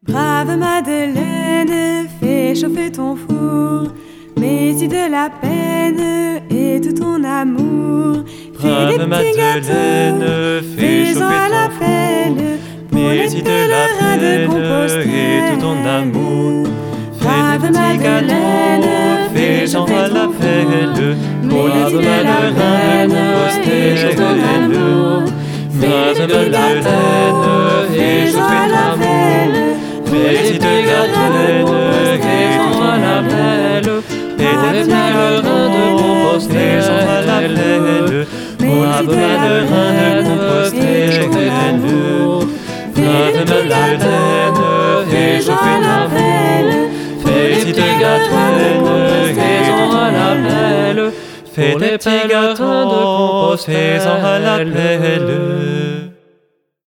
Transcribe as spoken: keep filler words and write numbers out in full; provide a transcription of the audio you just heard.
Brave Madeleine, fais chauffer ton four, mets-y de la peine et tout ton amour. Fais des petits gâteaux, fais-en à la pelle, mets-y de la peine et tout ton amour. Fais des petits gâteaux, fais-en à la pelle, mets-y de la peine et tout ton amour. Fais des petits gâteaux, fais-en à la pelle, mets-y de la peine et tout à la pelle. Et des petits grains de compost, fais-en à la pelle. Brave Madeleine, fais l'amour. Brave Madeleine, fais chauffer ta pelle. Fais des petits gâteaux, fais-en à la pelle. Fais des petits gâteaux de compost, fais-en à la pelle.